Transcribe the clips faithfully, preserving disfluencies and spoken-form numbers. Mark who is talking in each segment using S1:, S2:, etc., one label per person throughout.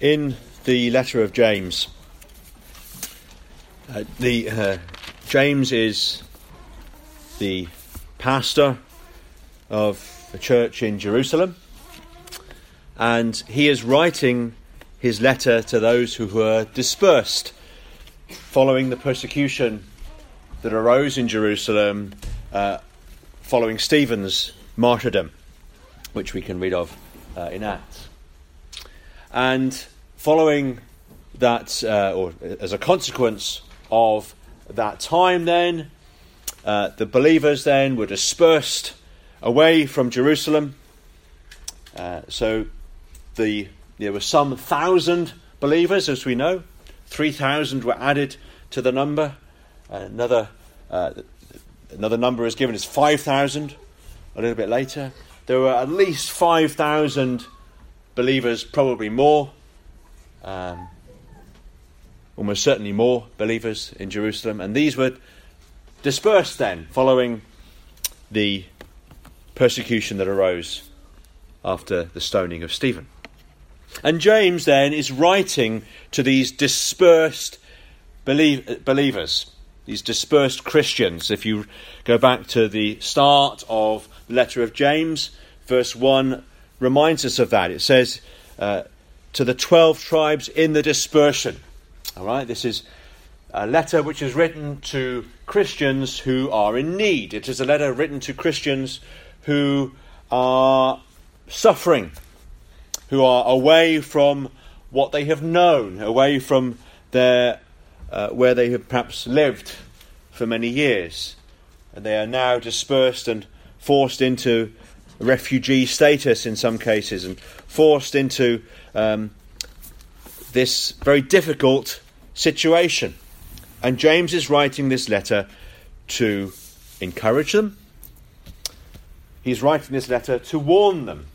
S1: In the letter of James, uh, the uh, James is the pastor of a church in Jerusalem, and he is writing his letter to those who were dispersed following the persecution that arose in Jerusalem uh, following Stephen's martyrdom, which we can read of uh, in Acts. And following that, uh, or as a consequence of that time then, uh, the believers then were dispersed away from Jerusalem. Uh, so the there were some thousand believers, as we know. three thousand were added to the number. Another uh, another number is given as five thousand a little bit later. There were at least five thousand believers, probably more. Um, almost certainly more believers in Jerusalem. And these were dispersed then, following the persecution that arose after the stoning of Stephen. And James then is writing to these dispersed belie- believers, these dispersed Christians. If you go back to the start of the letter of James, verse one reminds us of that. It says, uh, to the twelve tribes in the dispersion. All right, this is a letter which is written to Christians who are in need. It is a letter written to Christians who are suffering, who are away from what they have known, away from their uh, where they have perhaps lived for many years. And they are now dispersed and forced into refugee status in some cases, and forced into um, this very difficult situation. And James is writing this letter to encourage them. He's writing this letter to warn them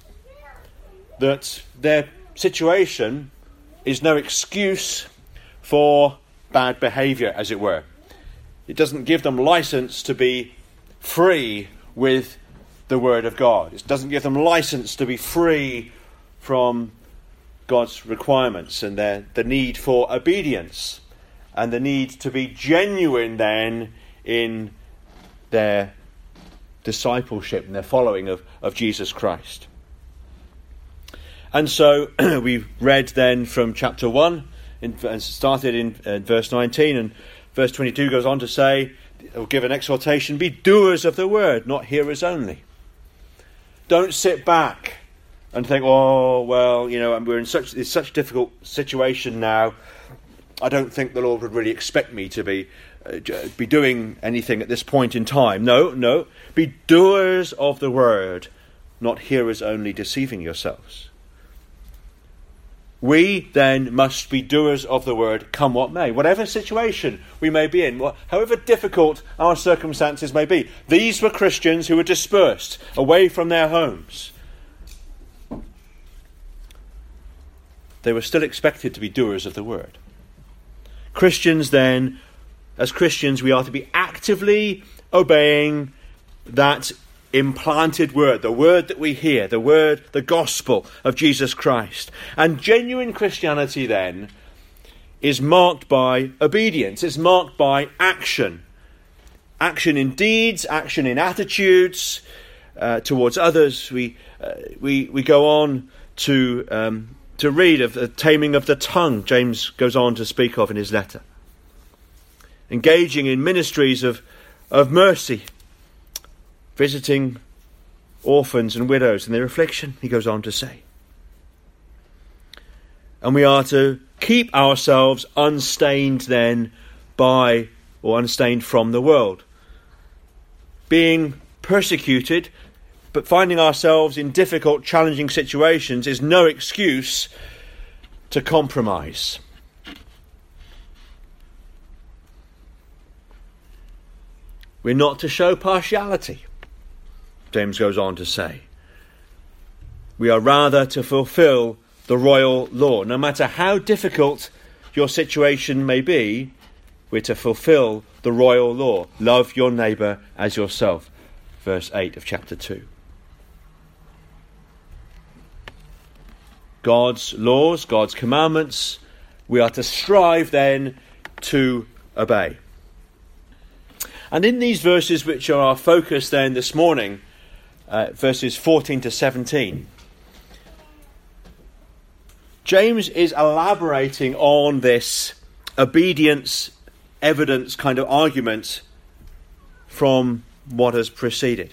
S1: that their situation is no excuse for bad behaviour, as it were. It doesn't give them license to be free with the Word of God. It doesn't give them license to be free from God's requirements and their, the need for obedience and the need to be genuine then in their discipleship and their following of, of Jesus Christ. And so we read then from chapter one in, and started in uh, verse nineteen, and verse twenty-two goes on to say, or give an exhortation, be doers of the word, not hearers only. Don't sit back and think, oh, well, you know, we're in such it's such a difficult situation now. I don't think the Lord would really expect me to be uh, be doing anything at this point in time. No, no. Be doers of the word, not hearers only, deceiving yourselves. We then must be doers of the word, come what may. Whatever situation we may be in, however difficult our circumstances may be. These were Christians who were dispersed away from their homes. They were still expected to be doers of the word. Christians then, as Christians, we are to be actively obeying that implanted word, the word that we hear, the word, the gospel of Jesus Christ. And genuine Christianity then is marked by obedience, is marked by action. Action in deeds, action in attitudes uh, towards others. We uh, we we go on to um, to read of the taming of the tongue, James goes on to speak of in his letter. Engaging in ministries of, of mercy, visiting orphans and widows in their affliction, he goes on to say. And we are to keep ourselves unstained then by, or unstained from the world. Being persecuted, but finding ourselves in difficult, challenging situations is no excuse to compromise. We're not to show partiality, James goes on to say. We are rather to fulfill the royal law. No matter how difficult your situation may be, we're to fulfill the royal law. Love your neighbour as yourself. Verse eight of chapter two. God's laws, God's commandments, we are to strive then to obey. And in these verses, which are our focus then this morning, uh, verses fourteen to seventeen, James is elaborating on this obedience evidence kind of argument from what has preceded.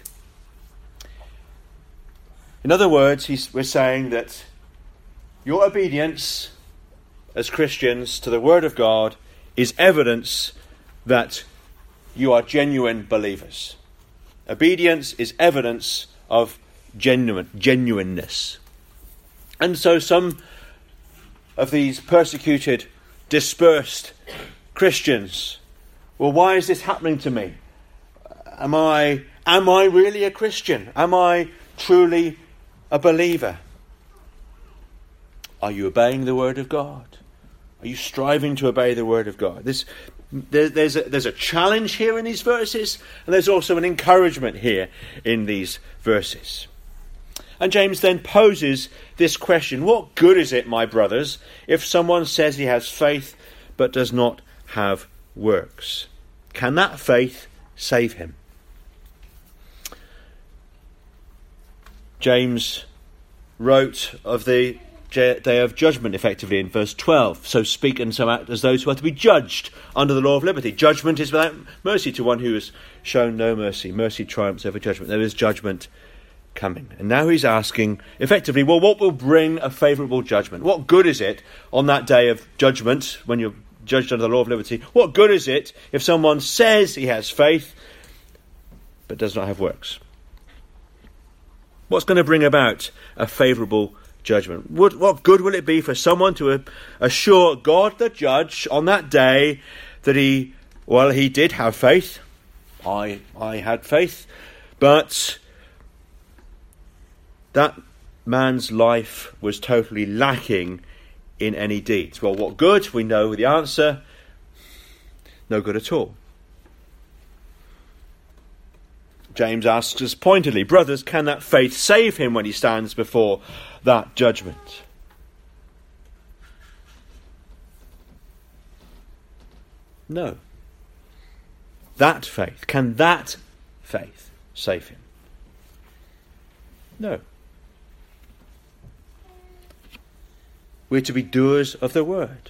S1: In other words, he's, we're saying that your obedience as Christians to the Word of God is evidence that you are genuine believers. Obedience is evidence of genuine genuineness. And so some of these persecuted, dispersed Christians, well, why is this happening to me? Am I am I really a Christian? Am I truly a believer? Are you obeying the Word of God? Are you striving to obey the Word of God? This, there, there's, a, there's a challenge here in these verses, and there's also an encouragement here in these verses. And James then poses this question: what good is it, my brothers, if someone says he has faith but does not have works? Can that faith save him? James wrote of the day of judgment effectively in verse twelve. So speak and so act as those who are to be judged under the law of liberty. Judgment is without mercy to one who has shown no mercy. Mercy triumphs over judgment. There is judgment coming. And now he's asking effectively, well, what will bring a favourable judgment? What good is it on that day of judgment when you're judged under the law of liberty? What good is it if someone says he has faith but does not have works? What's going to bring about a favourable judgment? What, what good will it be for someone to assure God the judge on that day that he, well, he did have faith. I, I had faith, but that man's life was totally lacking in any deeds. Well, what good? We know the answer. No good at all. James asks us pointedly, brothers, can that faith save him when he stands before that judgment? No. That faith, can that faith save him? No. We're to be doers of the word.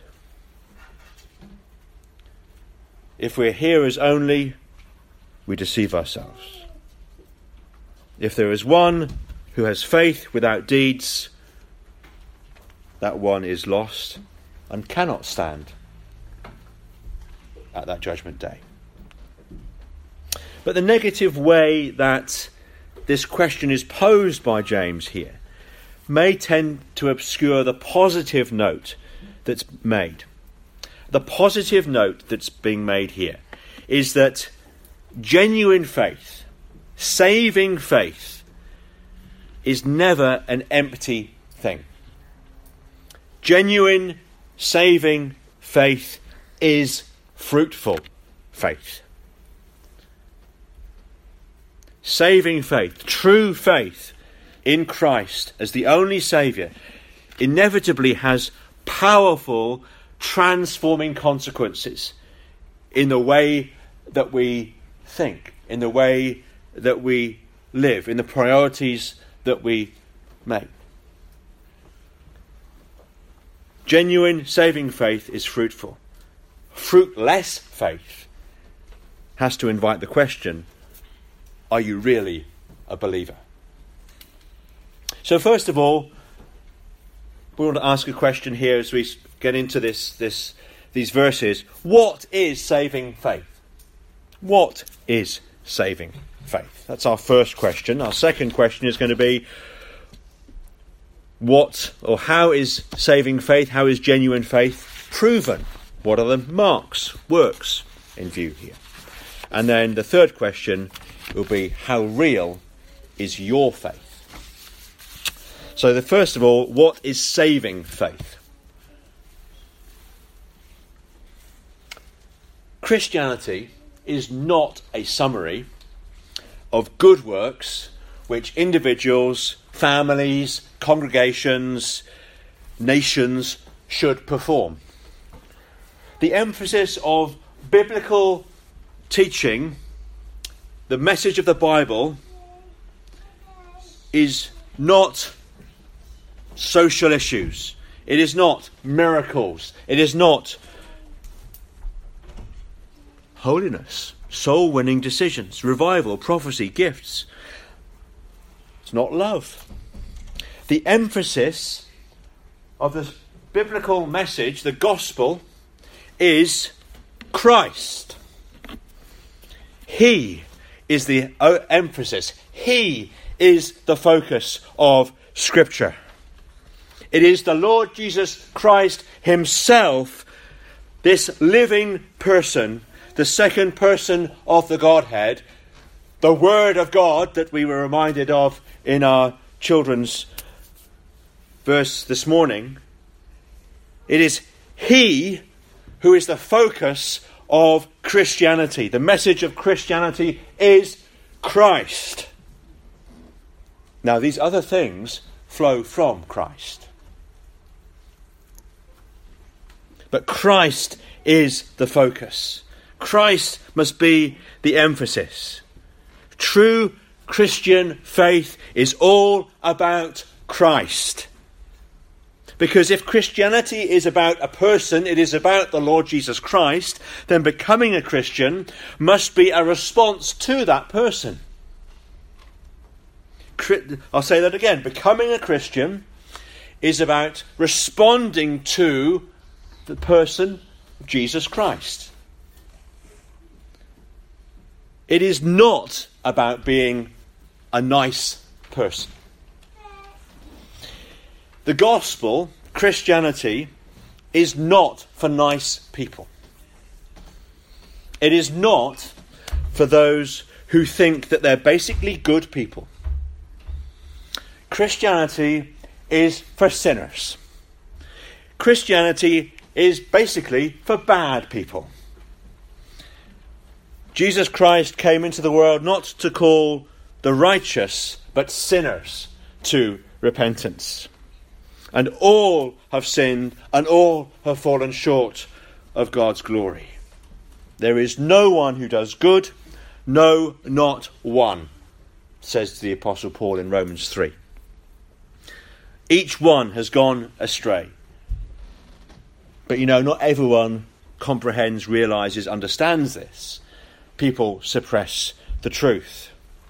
S1: If we're hearers only, we deceive ourselves. If there is one who has faith without deeds, that one is lost and cannot stand at that judgment day. But the negative way that this question is posed by James here may tend to obscure the positive note that's made. The positive note that's being made here is that genuine faith, saving faith, is never an empty thing. Genuine, saving faith is fruitful faith. Saving faith, true faith in Christ as the only Saviour, inevitably has powerful, transforming consequences in the way that we think, in the way that we live, in the priorities that we make. Genuine saving faith is fruitful. Fruitless faith has to invite the question, are you really a believer? So first of all, we want to ask a question here as we get into this, this, these verses. What is saving faith? What is saving faith? That's our first question. Our second question is going to be, what or how is saving faith, how is genuine faith proven? What are the marks, works in view here? And then the third question will be, how real is your faith? So the first of all, what is saving faith? Christianity is not a summary of good works which individuals, families, congregations nations should perform. The emphasis of biblical teaching, the message of the Bible, is not social issues. It is not miracles. It is not holiness, soul-winning decisions, revival, prophecy, gifts. It's not love. The emphasis of the biblical message, the gospel, is Christ. He is the emphasis. He is the focus of Scripture. It is the Lord Jesus Christ himself, this living person, the second person of the Godhead, the Word of God that we were reminded of in our children's verse this morning. It is He who is the focus of Christianity. The message of Christianity is Christ. Now, these other things flow from Christ. But Christ is the focus. Christ must be the emphasis. True Christian faith is all about Christ. Because if Christianity is about a person, it is about the Lord Jesus Christ, then becoming a Christian must be a response to that person. I'll say that again. Becoming a Christian is about responding to the person of Jesus Christ. It is not about being a nice person. The gospel, Christianity, is not for nice people. It is not for those who think that they're basically good people. Christianity is for sinners. Christianity is basically for bad people. Jesus Christ came into the world not to call the righteous, but sinners to repentance. And all have sinned, and all have fallen short of God's glory. There is no one who does good, no, not one, says the Apostle Paul in Romans three. Each one has gone astray. But you know, not everyone comprehends, realises, understands this. People suppress the truth.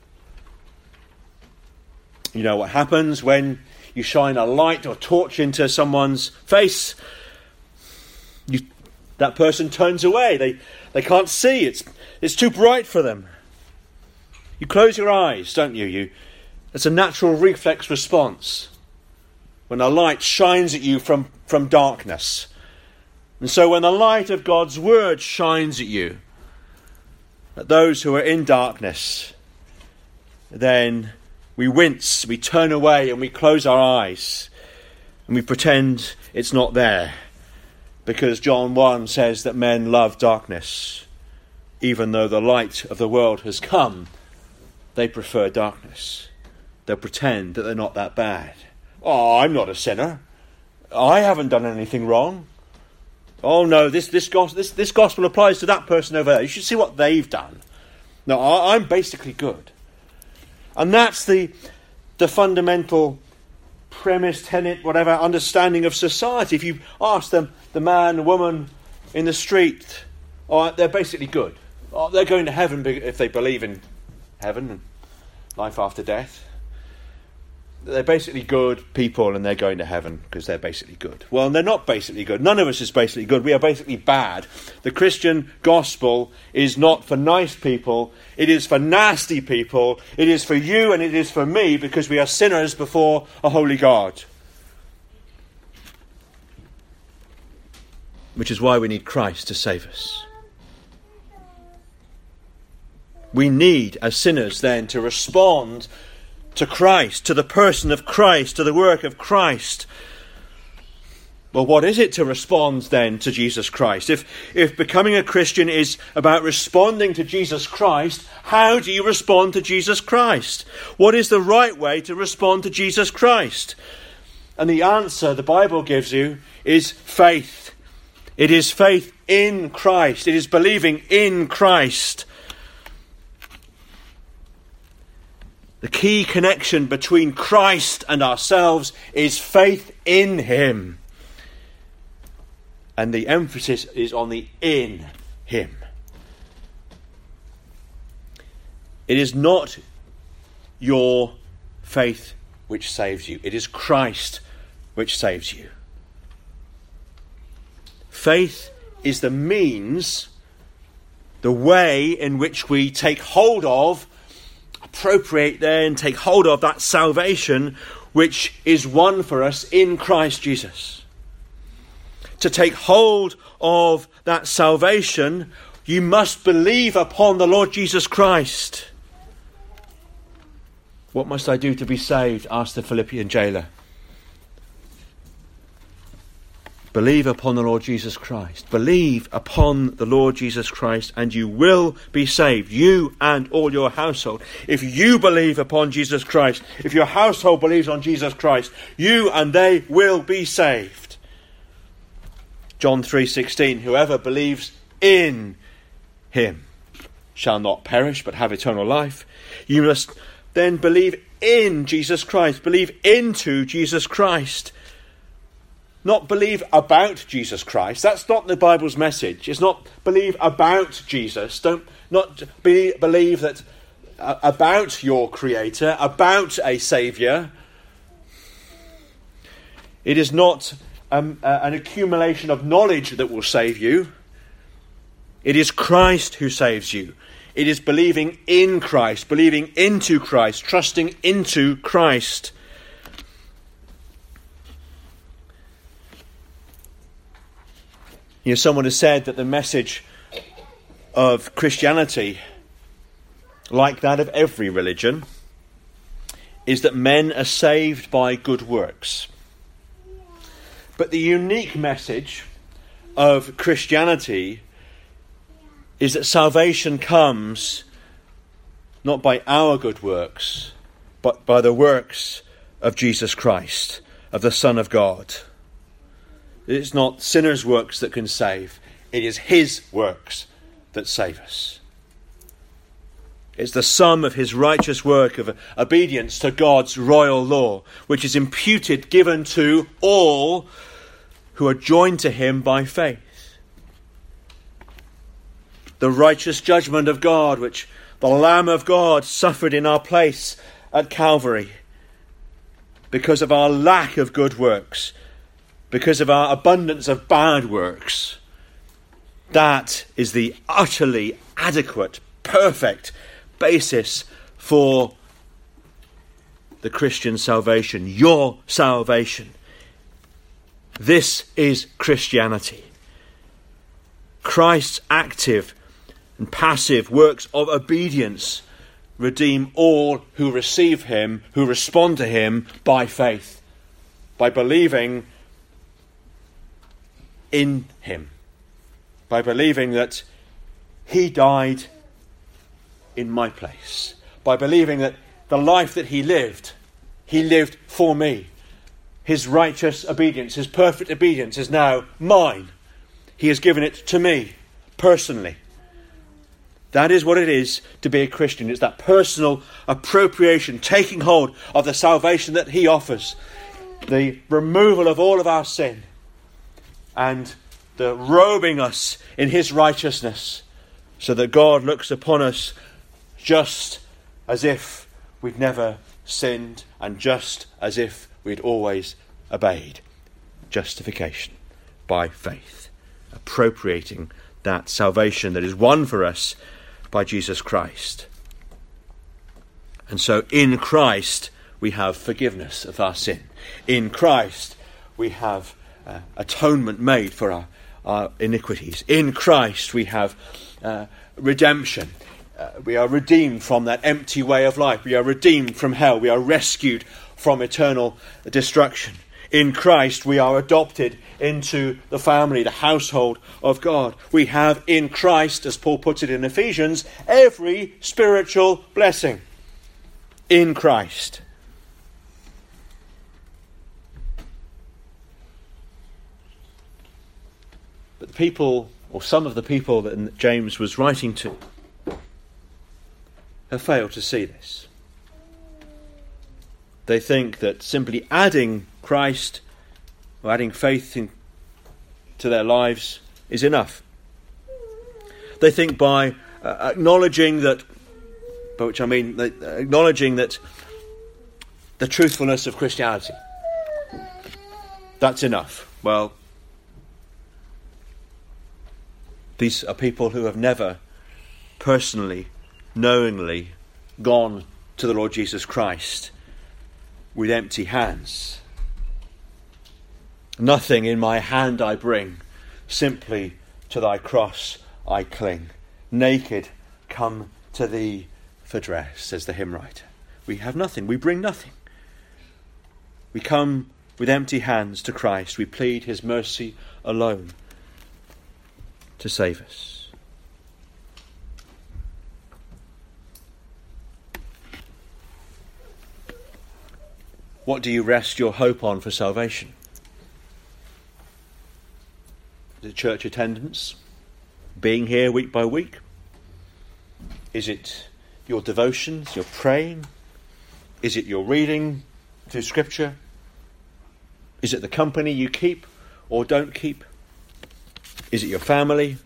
S1: You know what happens when you shine a light or torch into someone's face? You, that person turns away. They they can't see. It's it's too bright for them. You close your eyes, don't you? You it's a natural reflex response when a light shines at you from, from darkness. And so when the light of God's word shines at you, at those who are in darkness, then we wince, we turn away and we close our eyes and we pretend it's not there. Because John one says that men love darkness. Even though the light of the world has come, they prefer darkness. They'll pretend that they're not that bad. Oh, I'm not a sinner. I haven't done anything wrong. Oh no, this this gospel, this, this gospel applies to that person over there. You should see what they've done. No, I, I'm basically good. And that's the the fundamental premise, tenet, whatever, understanding of society. If you ask them, the man, the woman in the street, oh, they're basically good. Oh, they're going to heaven if they believe in heaven and life after death. They're basically good people and they're going to heaven because they're basically good. Well, they're not basically good. None of us is basically good. We are basically bad. The Christian gospel is not for nice people. It is for nasty people. It is for you and it is for me because we are sinners before a holy God. Which is why we need Christ to save us. We need, as sinners then, to respond to Christ, to the person of Christ, to the work of Christ. Well, what is it to respond then to Jesus Christ? If if becoming a Christian is about responding to Jesus Christ, how do you respond to Jesus Christ? What is the right way to respond to Jesus Christ? And the answer the Bible gives you is faith. It is faith in Christ. It is believing in Christ. The key connection between Christ and ourselves is faith in him. And the emphasis is on the in him. It is not your faith which saves you. It is Christ which saves you. Faith is the means, the way in which we take hold of, appropriate then, take hold of that salvation which is won for us in Christ Jesus. To take hold of that salvation, you must believe upon the Lord Jesus Christ. What must I do to be saved? Asked the Philippian jailer. Believe upon the Lord Jesus Christ. Believe upon the Lord Jesus Christ and you will be saved. You and all your household. If you believe upon Jesus Christ, if your household believes on Jesus Christ, you and they will be saved. John three sixteen, whoever believes in him shall not perish but have eternal life. You must then believe in Jesus Christ. Believe into Jesus Christ. Not believe about Jesus Christ. That's not the Bible's message. It's not believe about Jesus. Don't not be, believe that uh, about your Creator, about a Saviour. It is not um, uh, an accumulation of knowledge that will save you. It is Christ who saves you. It is believing in Christ, believing into Christ, trusting into Christ. You know, someone has said that the message of Christianity, like that of every religion, is that men are saved by good works. But the unique message of Christianity is that salvation comes not by our good works, but by the works of Jesus Christ, of the Son of God. It's not sinners' works that can save. It is his works that save us. It's the sum of his righteous work of obedience to God's royal law, which is imputed, given to all who are joined to him by faith. The righteous judgment of God, which the Lamb of God suffered in our place at Calvary, because of our lack of good works, because of our abundance of bad works. That is the utterly adequate, perfect basis for the Christian salvation, your salvation. This is Christianity. Christ's active and passive works of obedience redeem all who receive him, who respond to him by faith, by believing in him, by believing that he died in my place, by believing that the life that he lived, he lived for me. His righteous obedience, his perfect obedience is now mine. He has given it to me personally. That is what it is to be a Christian. It's that personal appropriation, taking hold of the salvation that he offers, the removal of all of our sin, and the robing us in his righteousness, so that God looks upon us just as if we'd never sinned and just as if we'd always obeyed. Justification by faith, appropriating that salvation that is won for us by Jesus Christ. And so in Christ we have forgiveness of our sin. In Christ we have uh, atonement made for our, our iniquities. In Christ we have uh, redemption. Uh, we are redeemed from that empty way of life. We are redeemed from hell. We are rescued from eternal destruction. In Christ we are adopted into the family, the household of God. We have in Christ, as Paul puts it in Ephesians, every spiritual blessing. In Christ. But the people, or some of the people that James was writing to, have failed to see this. They think that simply adding Christ or adding faith in, to their lives is enough. They think by uh, acknowledging that, by which I mean uh, acknowledging that the truthfulness of Christianity, that's enough. Well, these are people who have never personally, knowingly gone to the Lord Jesus Christ with empty hands. Nothing in my hand I bring, simply to thy cross I cling. Naked come to thee for dress, says the hymn writer. We have nothing, we bring nothing. We come with empty hands to Christ. We plead his mercy alone to save us. What do you rest your hope on for salvation? Is it church attendance? Being here week by week? Is it your devotions, your praying? Is it your reading through Scripture? Is it the company you keep or don't keep? Is it your family?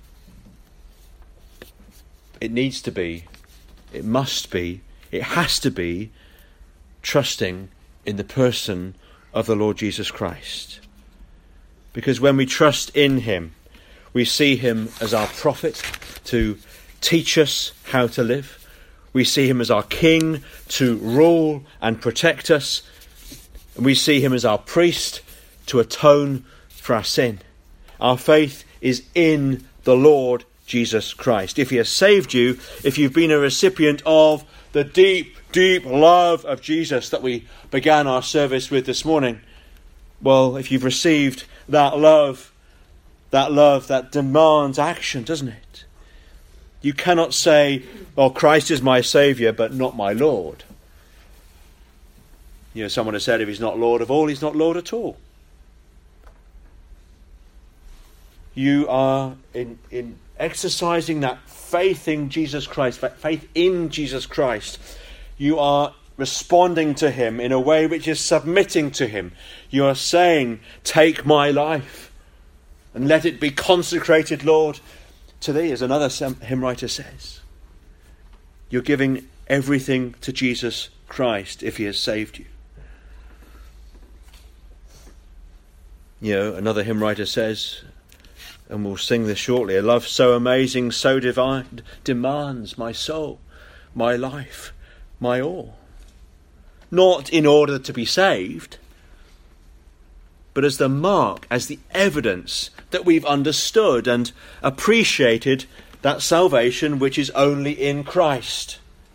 S1: It needs to be, it must be, it has to be trusting in the person of the Lord Jesus Christ. Because when we trust in him, we see him as our prophet to teach us how to live. We see him as our king to rule and protect us. And we see him as our priest to atone for our sin. Our faith is in the Lord Jesus Christ. If he has saved you, if you've been a recipient of the deep, deep love of Jesus that we began our service with this morning, well, if you've received that love, that love that demands action, doesn't it? You cannot say, well, Christ is my Saviour, but not my Lord. You know, someone has said if he's not Lord of all, he's not Lord at all. You are in, in exercising that faith in Jesus Christ, that faith in Jesus Christ. You are responding to him in a way which is submitting to him. You are saying, take my life and let it be consecrated, Lord, to thee, as another hymn writer says. You're giving everything to Jesus Christ if he has saved you. You know, another hymn writer says, and we'll sing this shortly, a love so amazing, so divine, demands my soul, my life, my all. Not in order to be saved, but as the mark, as the evidence that we've understood and appreciated that salvation which is only in Christ.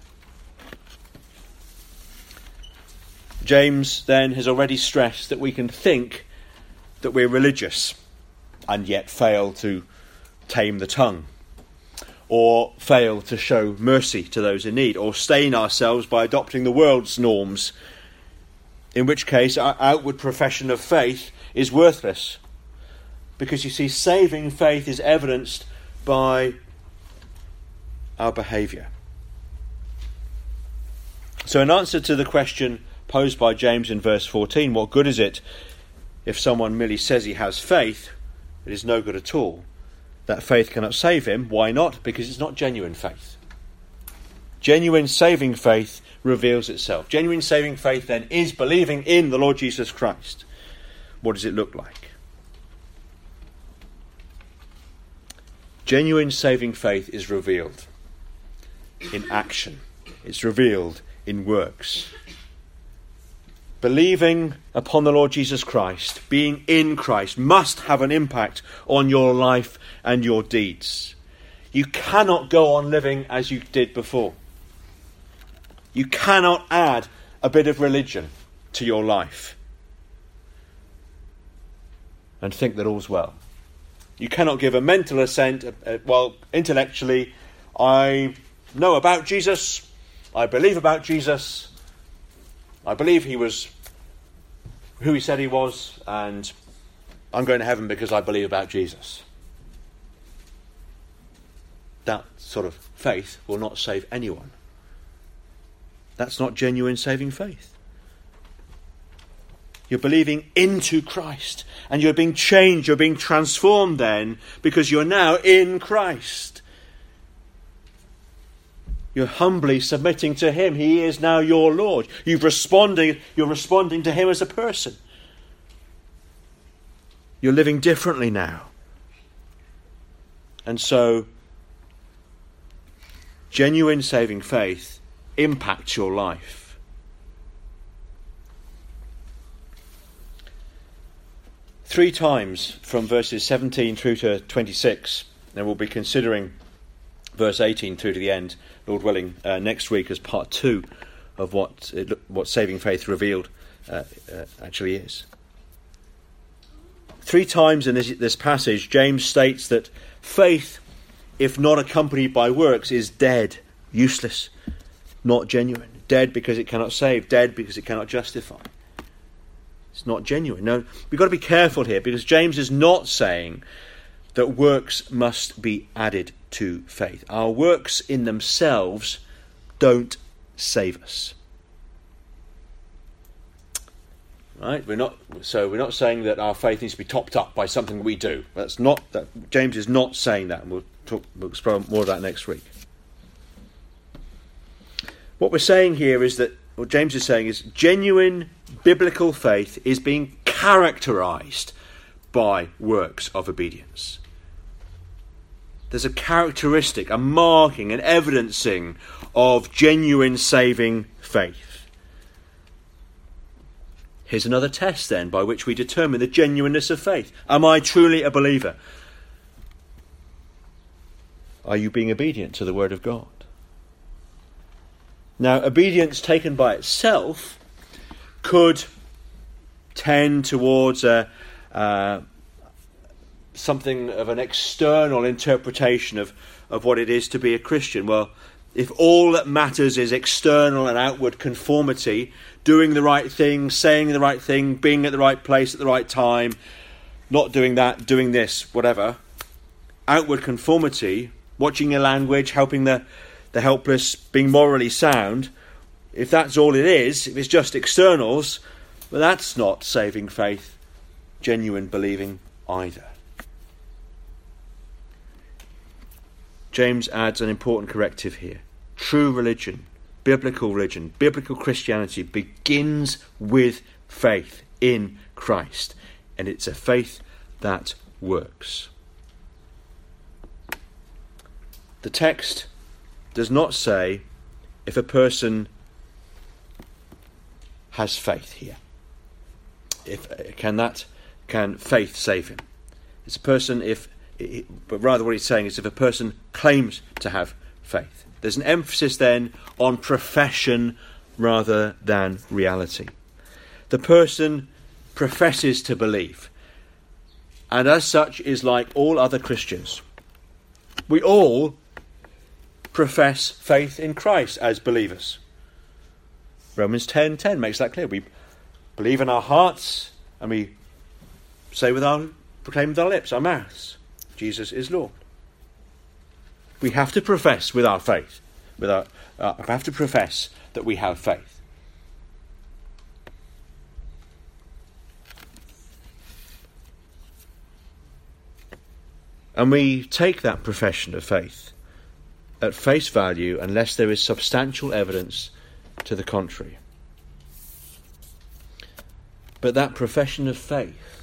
S1: James then has already stressed that we can think that we're religious and yet fail to tame the tongue, or fail to show mercy to those in need, or stain ourselves by adopting the world's norms, in which case our outward profession of faith is worthless. Because you see, saving faith is evidenced by our behaviour. So in answer to the question posed by James in verse fourteen, what good is it if someone merely says he has faith? It is no good at all. That faith cannot save him. Why not? Because it's not genuine faith. Genuine saving faith reveals itself. Genuine saving faith then is believing in the Lord Jesus Christ. What does it look like? Genuine saving faith is revealed in action. It's revealed in works. Believing upon the Lord Jesus Christ, being in Christ, must have an impact on your life and your deeds. You cannot go on living as you did before. You cannot add a bit of religion to your life and think that all's well. You cannot give a mental assent, uh, uh, well, intellectually, I know about Jesus, I believe about Jesus, I believe he was who he said he was, and I'm going to heaven because I believe about Jesus. that sort of faith will not save anyone. That's not genuine saving faith. You're believing into Christ, and you're being changed, you're being transformed then, because you're now in Christ. You're humbly submitting to him. He is now your Lord. You've responded, you're responding to him as a person. You're living differently now. And so, genuine saving faith impacts your life. Three times from verses seventeen through to twenty-six, and we'll be considering verse eighteen through to the end, Lord willing, uh, next week as part two of what it, what saving faith revealed uh, uh, actually is. Three times in this, this passage, James states that faith, if not accompanied by works, is dead, useless, not genuine. Dead because it cannot save, dead because it cannot justify. It's not genuine. No, we've got to be careful here, because James is not saying that works must be added to faith. Our works in themselves don't save us. Right? We're not. So we're not saying that our faith needs to be topped up by something we do. That's not. That James is not saying that, and we'll talk. We'll explore more of that next week. What we're saying here is that what James is saying is genuine biblical faith is being characterized by works of obedience. There's a characteristic, a marking, an evidencing of genuine saving faith. Here's another test then by which we determine the genuineness of faith. Am I truly a believer? Are you being obedient to the word of God? Now, obedience taken by itself could tend towards a, uh, something of an external interpretation of, of what it is to be a Christian. Well, if all that matters is external and outward conformity, doing the right thing, saying the right thing, being at the right place at the right time, not doing that, doing this, whatever, outward conformity, watching your language, helping the the helpless, being morally sound, if that's all it is, if it's just externals, well, that's not saving faith, genuine believing either. James adds an important corrective here. True religion, biblical religion, biblical Christianity begins with faith in Christ, and it's a faith that works. The text does not say if a person has faith here. If can that can faith save him? It's a person if, but rather what he's saying is if a person claims to have faith. There's an emphasis then on profession rather than reality. The person professes to believe, and as such is like all other Christians. We all profess faith in Christ as believers. Romans ten ten makes that clear. We believe in our hearts and we say with our proclaim with our lips, our mouths, Jesus is Lord. We have to profess with our faith, with our uh, we have to profess that we have faith. And we take that profession of faith at face value unless there is substantial evidence to the contrary. But that profession of faith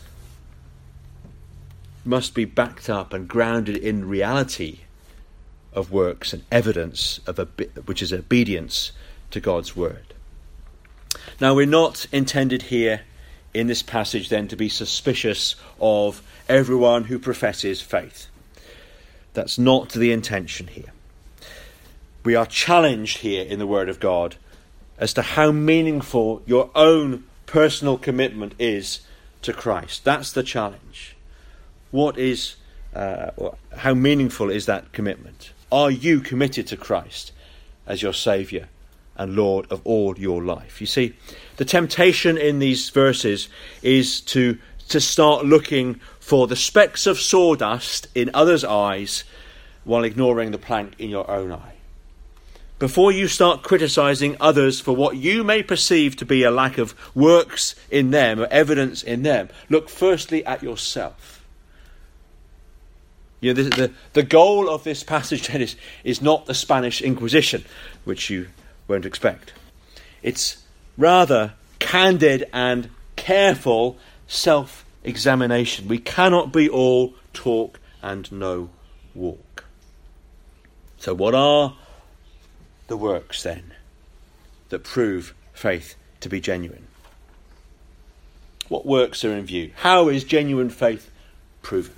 S1: must be backed up and grounded in reality of works and evidence of a, which is obedience to God's word. Now, we're not intended here in this passage then to be suspicious of everyone who professes faith. That's not the intention here. We are challenged here in the Word of God as to how meaningful your own personal commitment is to Christ. That's the challenge. What is, uh, how meaningful is that commitment? Are you committed to Christ as your Saviour and Lord of all your life? You see, the temptation in these verses is to, to start looking for the specks of sawdust in others' eyes while ignoring the plank in your own eye. Before you start criticising others for what you may perceive to be a lack of works in them or evidence in them, look firstly at yourself. You know, the, the, the goal of this passage then is, is not the Spanish Inquisition, which you won't expect. It's rather candid and careful self-examination. We cannot be all talk and no walk. So what are the works then that prove faith to be genuine? What works are in view? How is genuine faith proven?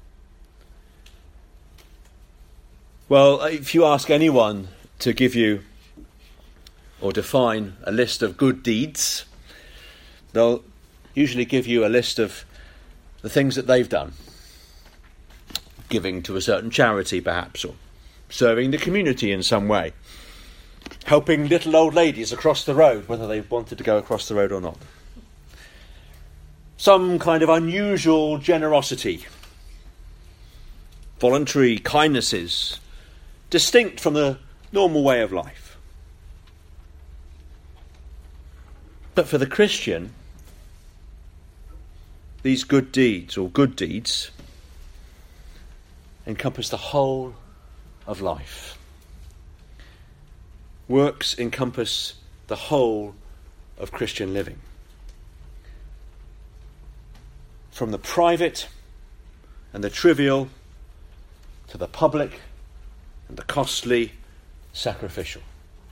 S1: Well, if you ask anyone to give you or define a list of good deeds, they'll usually give you a list of the things that they've done. Giving to a certain charity, perhaps, or serving the community in some way. Helping little old ladies across the road, whether they wanted to go across the road or not. Some kind of unusual generosity. Voluntary kindnesses, distinct from the normal way of life. But for the Christian, these good deeds, or good deeds, encompass the whole of life. Works encompass the whole of Christian living. From the private and the trivial to the public and the costly, sacrificial.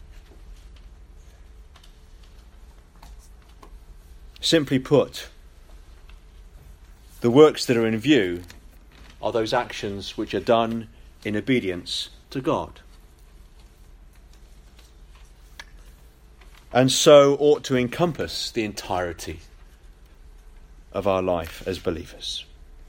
S1: Simply put, the works that are in view are those actions which are done in obedience to God. And so ought to encompass the entirety of our life as believers.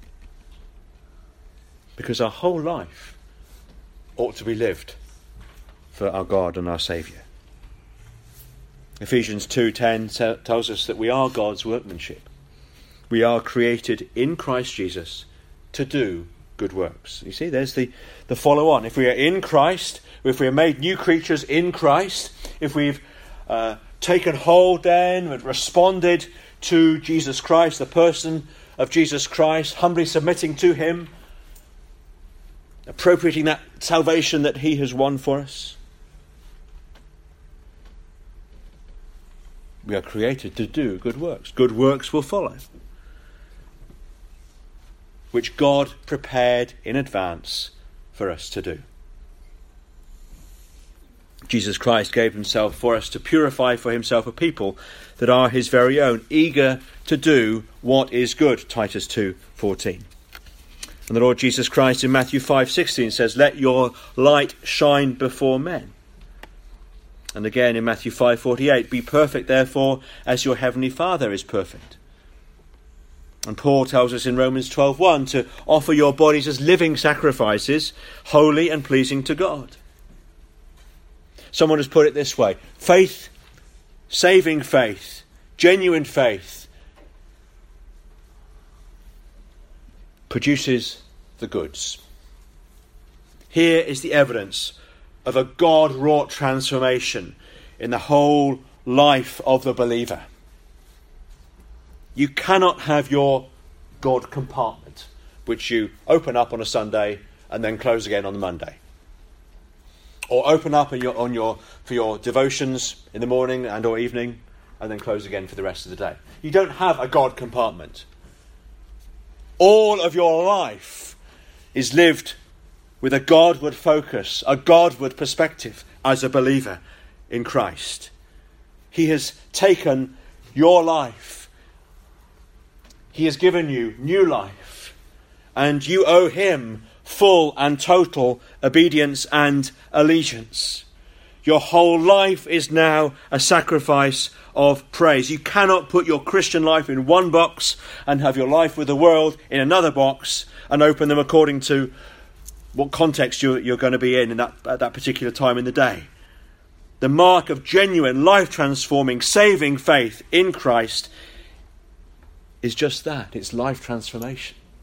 S1: Because our whole life ought to be lived for our God and our Saviour. Ephesians two ten tells us that we are God's workmanship. We are created in Christ Jesus to do good works. You see, there's the, the follow on. If we are in Christ, if we are made new creatures in Christ, if we've uh, taken hold then and responded to Jesus Christ, the person of Jesus Christ, humbly submitting to him, appropriating that salvation that he has won for us, we are created to do good works. Good works will follow, which God prepared in advance for us to do. Jesus Christ gave himself for us to purify for himself a people that are his very own, eager to do what is good, Titus two fourteen. And the Lord Jesus Christ in Matthew five sixteen says, "Let your light shine before men." And again in Matthew five forty-eight, "Be perfect, therefore, as your heavenly Father is perfect." And Paul tells us in Romans twelve one to offer your bodies as living sacrifices, holy and pleasing to God. Someone has put it this way: faith, saving faith, genuine faith, produces the goods. Here is the evidence of a God-wrought transformation in the whole life of the believer. You cannot have your God compartment, which you open up on a Sunday and then close again on the Monday. Or open up on your, on your, for your devotions in the morning and or evening, and then close again for the rest of the day. You don't have a God compartment. All of your life is lived with a Godward focus, a Godward perspective as a believer in Christ. He has taken your life. He has given you new life. And you owe him full and total obedience and allegiance. Your whole life is now a sacrifice of praise. You cannot put your Christian life in one box and have your life with the world in another box and open them according to what context you're, you're going to be in, in that, at that particular time in the day. The mark of genuine, life-transforming, saving faith in Christ is just that. It's life transformation.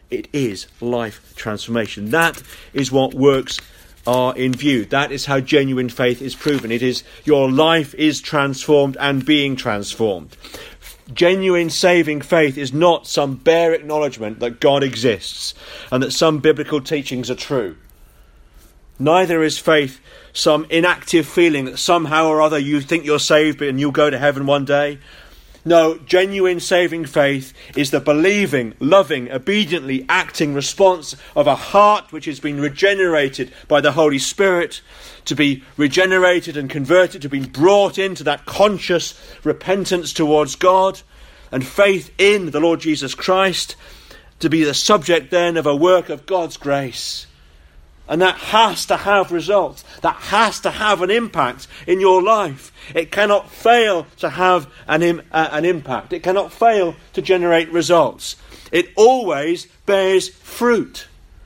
S1: It is life transformation. That is what works are in view. That is how genuine faith is proven. It is your life is transformed and being transformed. Genuine saving faith is not some bare acknowledgement that God exists and that some biblical teachings are true. Neither is faith some inactive feeling that somehow or other you think you're saved and you'll go to heaven one day. No, genuine saving faith is the believing, loving, obediently acting response of a heart which has been regenerated by the Holy Spirit, to be regenerated and converted, to be brought into that conscious repentance towards God, and faith in the Lord Jesus Christ, to be the subject then of a work of God's grace. And that has to have results. That has to have an impact in your life. It cannot fail to have an, im- uh, an impact. It cannot fail to generate results. It always bears fruit.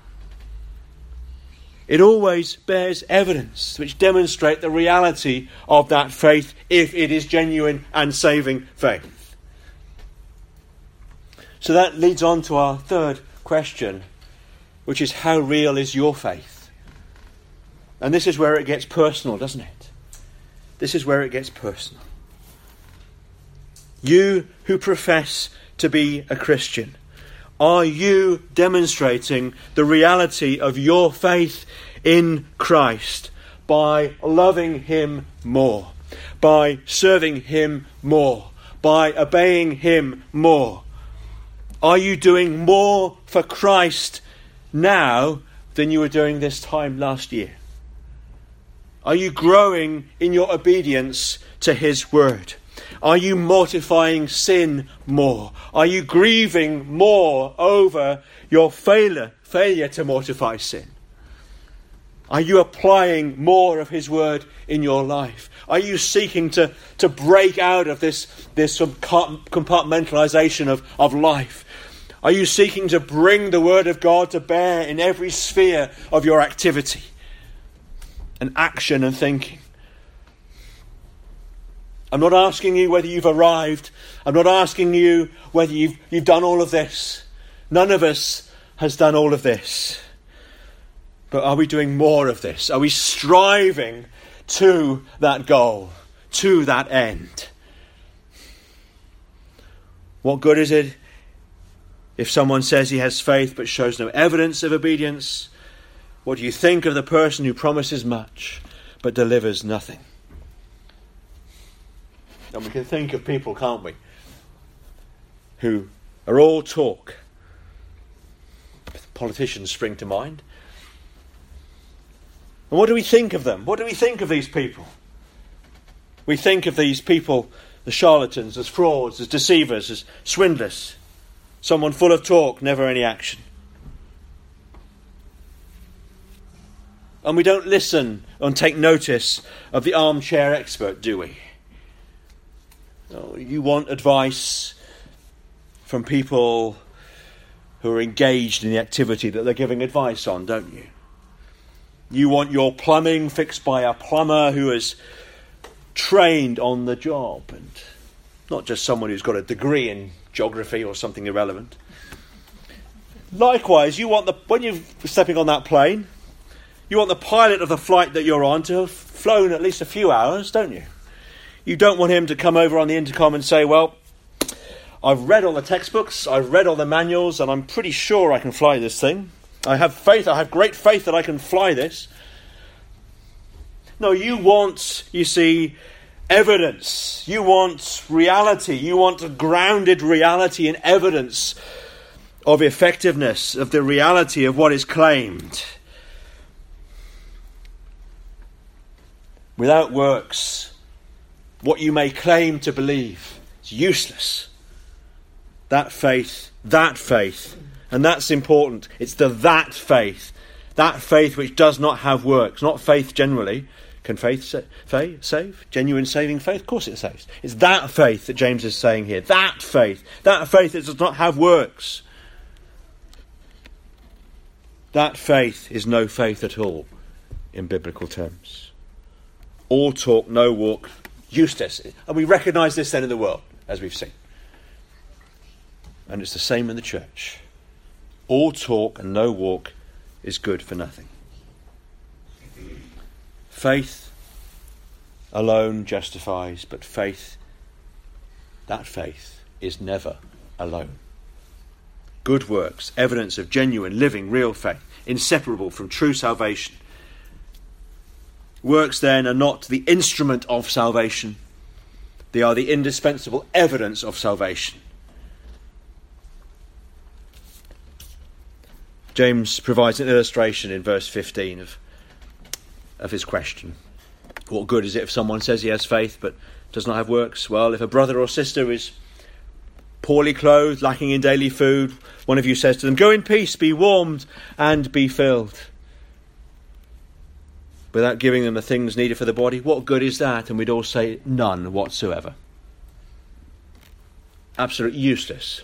S1: It always bears evidence which demonstrate the reality of that faith if it is genuine and saving faith. So that leads on to our third question, which is, how real is your faith? And this is where it gets personal, doesn't it? This is where it gets personal. You who profess to be a Christian, are you demonstrating the reality of your faith in Christ by loving him more, by serving him more, by obeying him more? Are you doing more for Christ now than you were doing this time last year? Are you growing in your obedience to his word? Are you mortifying sin more? Are you grieving more over your failure, failure to mortify sin? Are you applying more of his word in your life? Are you seeking to, to break out of this, this compartmentalization of, of life? Are you seeking to bring the word of God to bear in every sphere of your activity and action and thinking? I'm not asking you whether you've arrived. I'm not asking you whether you've, you've done all of this. None of us has done all of this. But are we doing more of this? Are we striving to that goal, to that end? What good is it if someone says he has faith but shows no evidence of obedience? What do you think of the person who promises much but delivers nothing? And we can think of people, can't we, who are all talk. Politicians spring to mind. And what do we think of them? What do we think of these people? We think of these people, the charlatans, as frauds, as deceivers, as swindlers. Someone full of talk, never any action. And we don't listen and take notice of the armchair expert, do we? Oh, you want advice from people who are engaged in the activity that they're giving advice on, don't you? You want your plumbing fixed by a plumber who is trained on the job, and not just someone who's got a degree in geography or something irrelevant. Likewise, you want the when you're stepping on that plane, you want the pilot of the flight that you're on to have flown at least a few hours, don't you? You don't want him to come over on the intercom and say, well, I've read all the textbooks, I've read all the manuals, and I'm pretty sure I can fly this thing. I have faith, I have great faith that I can fly this. No, you want, you see, evidence. You want reality. You want a grounded reality and evidence of effectiveness, of the reality of what is claimed. Without works, what you may claim to believe is useless. That faith, that faith, and that's important. It's the that faith, that faith which does not have works, not faith generally. Can faith, sa- faith save? Genuine saving faith? Of course it saves. It's that faith that James is saying here. That faith, that faith that does not have works. That faith is no faith at all in biblical terms. All talk, no walk. Useless. And we recognise this then in the world, as we've seen. And it's the same in the church. All talk and no walk is good for nothing. Faith alone justifies, but faith, that faith, is never alone. Good works, evidence of genuine, living, real faith, inseparable from true salvation. Works then are not the instrument of salvation. They are the indispensable evidence of salvation. James provides an illustration in verse fifteen of, of his question. What good is it if someone says he has faith but does not have works? Well, if a brother or sister is poorly clothed, lacking in daily food, one of you says to them, "Go in peace, be warmed and be filled," without giving them the things needed for the body, what good is that? And we'd all say none whatsoever. Absolutely useless.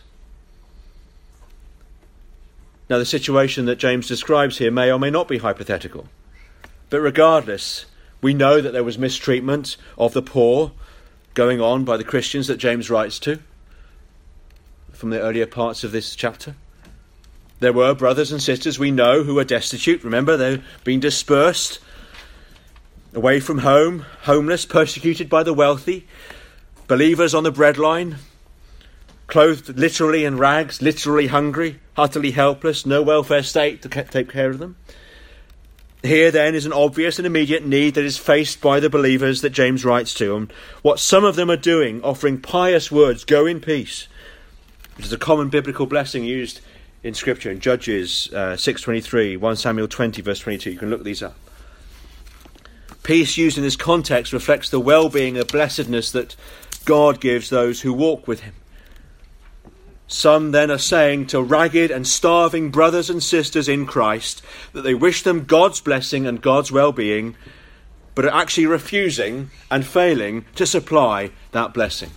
S1: Now, the situation that James describes here may or may not be hypothetical. But regardless, we know that there was mistreatment of the poor going on by the Christians that James writes to from the earlier parts of this chapter. There were brothers and sisters we know who were destitute. Remember, they've been dispersed away from home, homeless, persecuted by the wealthy, believers on the breadline, clothed literally in rags, literally hungry, utterly helpless, no welfare state to take care of them. Here then is an obvious and immediate need that is faced by the believers that James writes to. And what some of them are doing, offering pious words, "Go in peace," which is a common biblical blessing used in Scripture, in Judges uh, six twenty-three, First Samuel twenty, verse twenty-two. You can look these up. Peace used in this context reflects the well-being and blessedness that God gives those who walk with him. Some then are saying to ragged and starving brothers and sisters in Christ that they wish them God's blessing and God's well-being, but are actually refusing and failing to supply that blessing.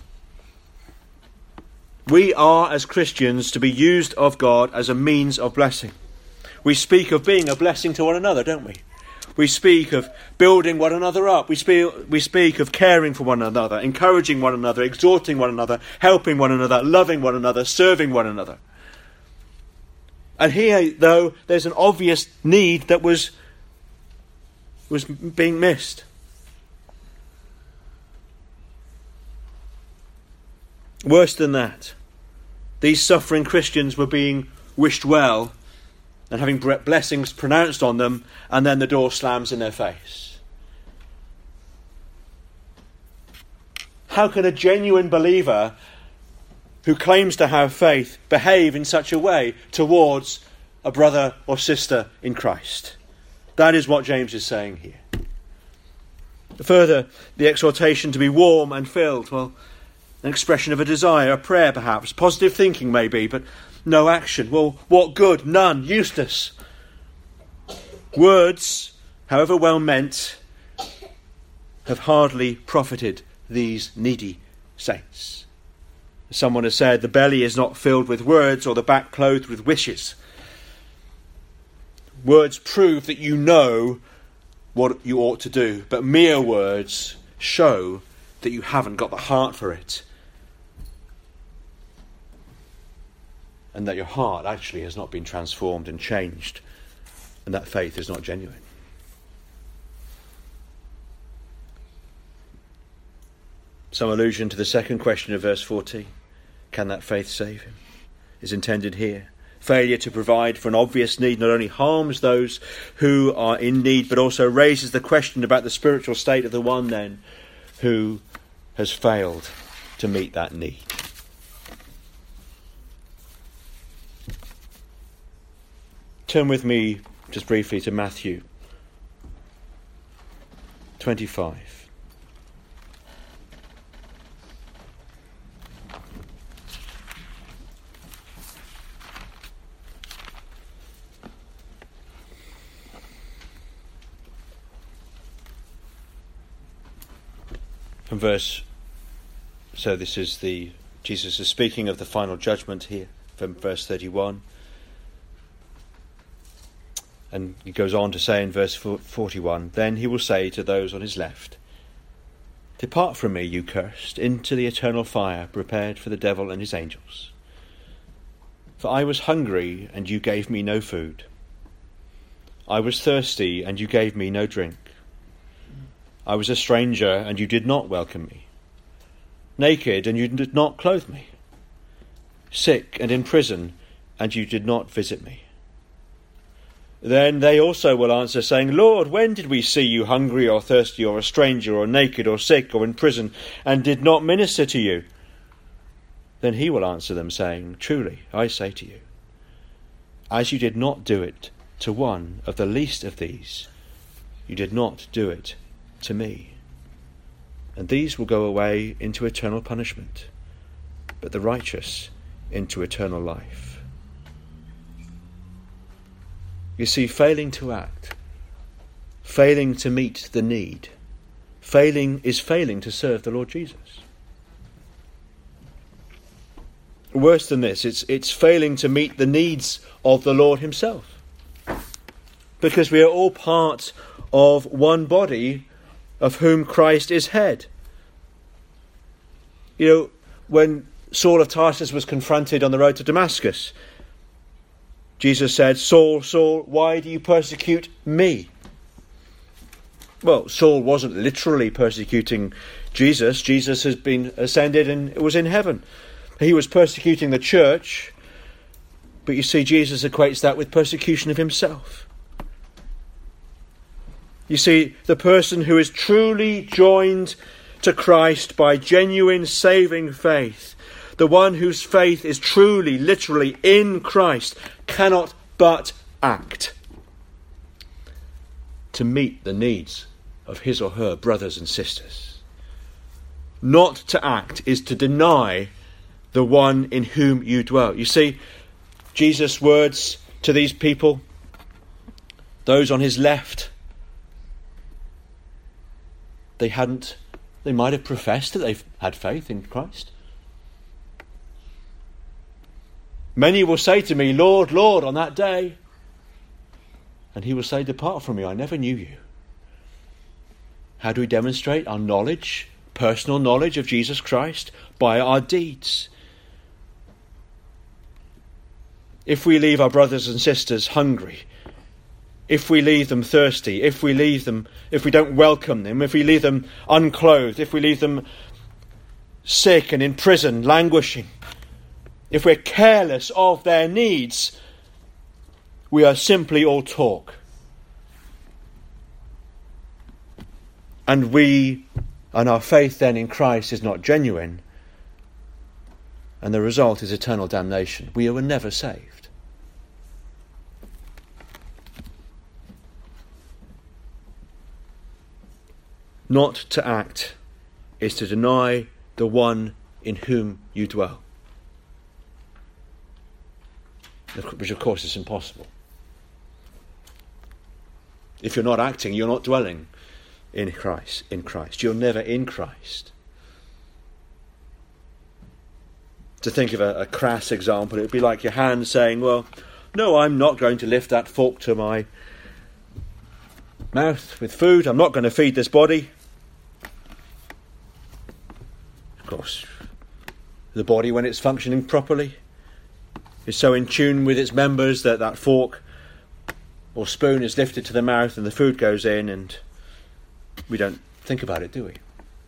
S1: We are, as Christians, to be used of God as a means of blessing. We speak of being a blessing to one another, don't we? We speak of building one another up. We speak, we speak of caring for one another, encouraging one another, exhorting one another, helping one another, loving one another, serving one another. And here, though, there's an obvious need that was, was being missed. Worse than that, these suffering Christians were being wished well and having blessings pronounced on them, and then the door slams in their face. How can a genuine believer who claims to have faith behave in such a way towards a brother or sister in Christ? That is what James is saying here. Further, the exhortation to be warm and filled, well, an expression of a desire, a prayer perhaps, positive thinking maybe, but no action. Well, what good? None. Useless. Words, however well meant, have hardly profited these needy saints. Someone has said, the belly is not filled with words or the back clothed with wishes. Words prove that you know what you ought to do, but mere words show that you haven't got the heart for it, and that your heart actually has not been transformed and changed, and that faith is not genuine. Some allusion to the second question of verse fourteen. Can that faith save him? Is intended here. Failure to provide for an obvious need not only harms those who are in need, but also raises the question about the spiritual state of the one then who has failed to meet that need. Turn with me just briefly to Matthew twenty-five. From verse, so this is the, Jesus is speaking of the final judgment here from verse thirty-one. And he goes on to say in verse forty-one, then he will say to those on his left, depart from me, you cursed, into the eternal fire prepared for the devil and his angels. For I was hungry, and you gave me no food. I was thirsty, and you gave me no drink. I was a stranger, and you did not welcome me. Naked, and you did not clothe me. Sick and in prison, and you did not visit me. Then they also will answer, saying, Lord, when did we see you hungry or thirsty or a stranger or naked or sick or in prison, and did not minister to you? Then he will answer them, saying, Truly, I say to you, as you did not do it to one of the least of these, you did not do it to me. And these will go away into eternal punishment, but the righteous into eternal life. You see, failing to act, failing to meet the need, failing is failing to serve the Lord Jesus. Worse than this, it's it's failing to meet the needs of the Lord himself. Because we are all part of one body of whom Christ is head. You know, when Saul of Tarsus was confronted on the road to Damascus, Jesus said, Saul, Saul, why do you persecute me? Well, Saul wasn't literally persecuting Jesus. Jesus has been ascended and was in heaven. He was persecuting the church, but you see, Jesus equates that with persecution of himself. You see, the person who is truly joined to Christ by genuine saving faith, the one whose faith is truly, literally in Christ, cannot but act to meet the needs of his or her brothers and sisters. Not to act is to deny the one in whom you dwell. You see, Jesus' words to these people, those on his left, they hadn't, they might have professed that they've had faith in Christ. Many will say to me, Lord, Lord, on that day. And he will say, depart from me, I never knew you. How do we demonstrate our knowledge, personal knowledge of Jesus Christ? By our deeds. If we leave our brothers and sisters hungry, if we leave them thirsty, if we leave them, if we don't welcome them, if we leave them unclothed, if we leave them sick and in prison, languishing, if we're careless of their needs, we are simply all talk. And we, and our faith then in Christ is not genuine, and the result is eternal damnation. We were never saved. Not to act is to deny the one in whom you dwell. Which of course is impossible. If you're not acting, you're not dwelling in Christ. In Christ, you're never in Christ. To think of a, a crass example, it would be like your hand saying, well, no, I'm not going to lift that fork to my mouth with food. I'm not going to feed this body. Of course, the body, when it's functioning properly, is so in tune with its members that that fork or spoon is lifted to the mouth and the food goes in, and we don't think about it, do we?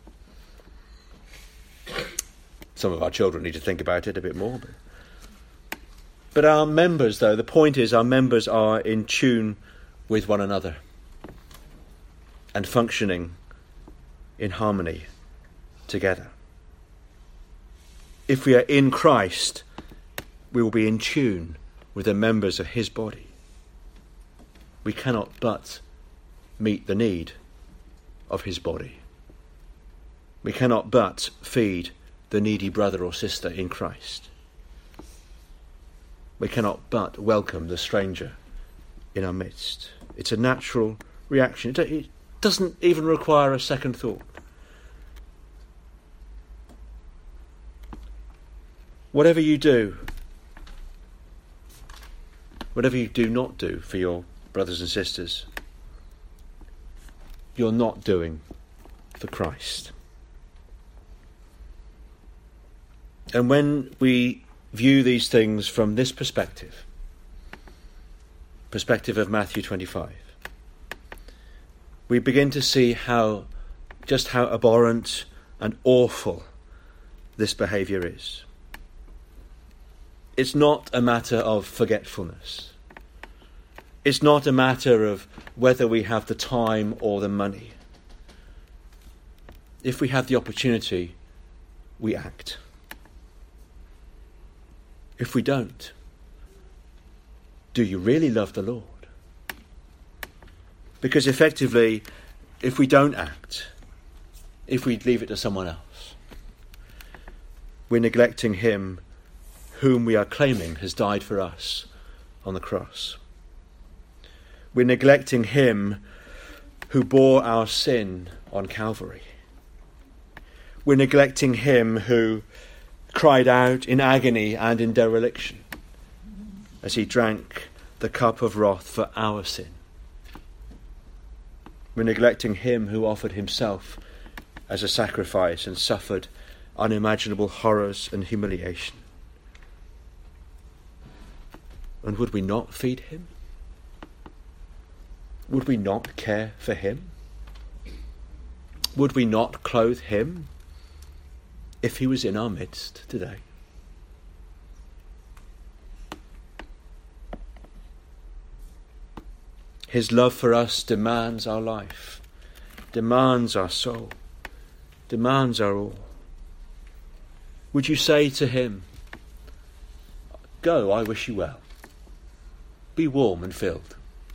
S1: Some of our children need to think about it a bit more. But, but our members, though, the point is our members are in tune with one another and functioning in harmony together. If we are in Christ, we will be in tune with the members of his body. We cannot but meet the need of his body. We cannot but feed the needy brother or sister in Christ. We cannot but welcome the stranger in our midst. It's a natural reaction. It doesn't even require a second thought. Whatever you do, whatever you do not do for your brothers and sisters, you're not doing for Christ. And when we view these things from this perspective, perspective of Matthew twenty-five, we begin to see how, just how abhorrent and awful this behaviour is. It's not a matter of forgetfulness. It's not a matter of whether we have the time or the money. If we have the opportunity, we act. If we don't, do you really love the Lord? Because effectively, if we don't act, if we leave it to someone else, we're neglecting him whom we are claiming has died for us on the cross. We're neglecting him who bore our sin on Calvary. We're neglecting him who cried out in agony and in dereliction as he drank the cup of wrath for our sin. We're neglecting him who offered himself as a sacrifice and suffered unimaginable horrors and humiliation. And would we not feed him? Would we not care for him? Would we not clothe him if he was in our midst today? His love for us demands our life, demands our soul, demands our all. Would you say to him, "Go, I wish you well. Be warm and filled,"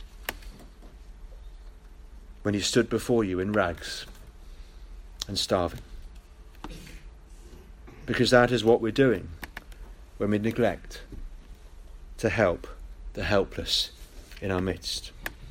S1: when he stood before you in rags and starving? Because that is what we're doing when we neglect to help the helpless in our midst.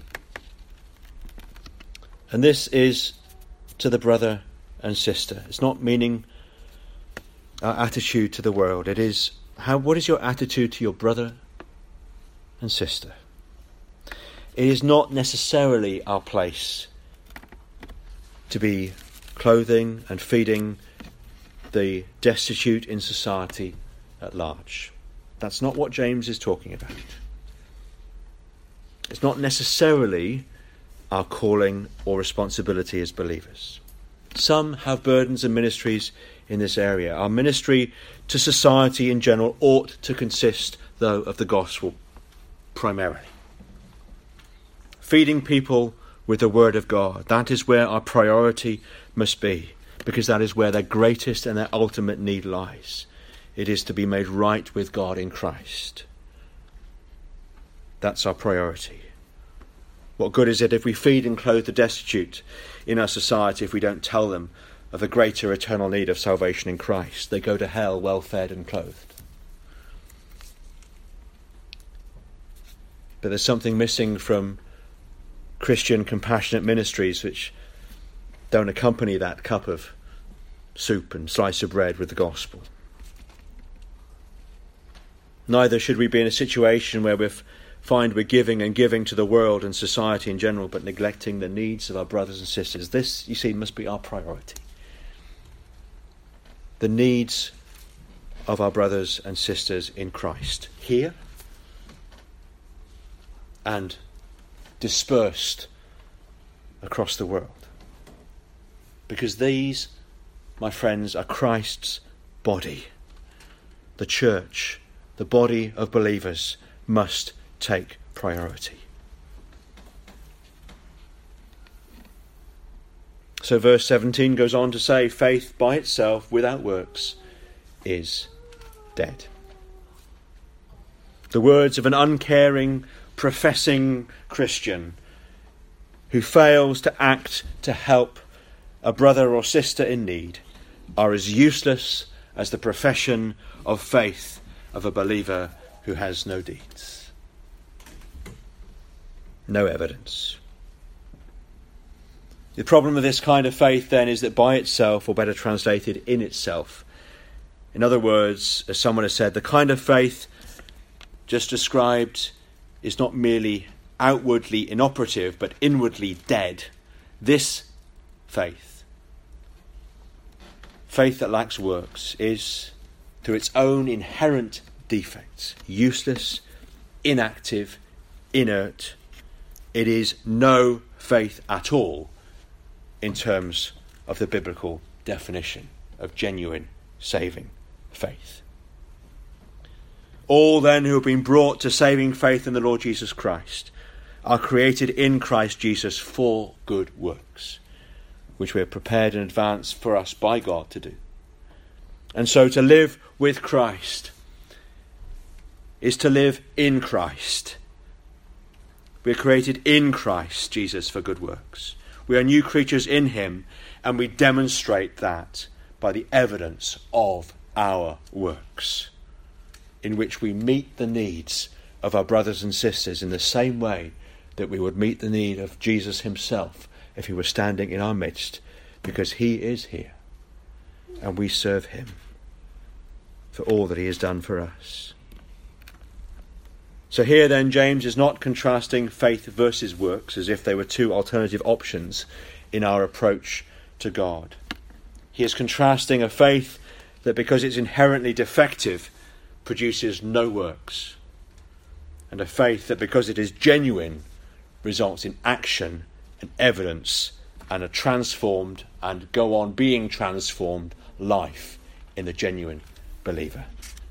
S1: And this is to the brother and sister. It's not meaning our attitude to the world. It is, how, what is your attitude to your brother and sister? It is not necessarily our place to be clothing and feeding the destitute in society at large. That's not what James is talking about. It's not necessarily our calling or responsibility as believers. Some have burdens and ministries in this area. Our ministry to society in general ought to consist, though, of the gospel primarily. Feeding people with the word of God. That is where our priority must be, because that is where their greatest and their ultimate need lies. It is to be made right with God in Christ. That's our priority. What good is it if we feed and clothe the destitute in our society if we don't tell them of the greater eternal need of salvation in Christ? They go to hell well fed and clothed. But there's something missing from Christian compassionate ministries which don't accompany that cup of soup and slice of bread with the gospel. Neither should we be in a situation where we find we're giving and giving to the world and society in general, but neglecting the needs of our brothers and sisters. This, you see, must be our priority. The needs of our brothers and sisters in Christ, here and dispersed across the world. Because these, my friends, are Christ's body. The church, the body of believers, must take priority. So verse seventeen goes on to say, faith by itself without works is dead. The words of an uncaring, professing Christian who fails to act to help a brother or sister in need are as useless as the profession of faith of a believer who has no deeds. No evidence. The problem with this kind of faith then is that by itself, or better translated, in itself. In other words, as someone has said, the kind of faith just described is not merely outwardly inoperative, but inwardly dead. This faith, faith that lacks works, is, through its own inherent defects. Useless, inactive, inert. It is no faith at all in terms of the biblical definition of genuine saving faith. All then who have been brought to saving faith in the Lord Jesus Christ are created in Christ Jesus for good works, which we are prepared in advance for us by God to do. And so to live with Christ is to live in Christ. We are created in Christ Jesus for good works. We are new creatures in him, and we demonstrate that by the evidence of our works, in which we meet the needs of our brothers and sisters in the same way that we would meet the need of Jesus himself if he were standing in our midst, because he is here and we serve him for all that he has done for us. So here then, James is not contrasting faith versus works as if they were two alternative options in our approach to God. He is contrasting a faith that, because it's inherently defective, produces no works, and a faith that, because it is genuine, results in action and evidence and a transformed and go on being transformed life in the genuine believer.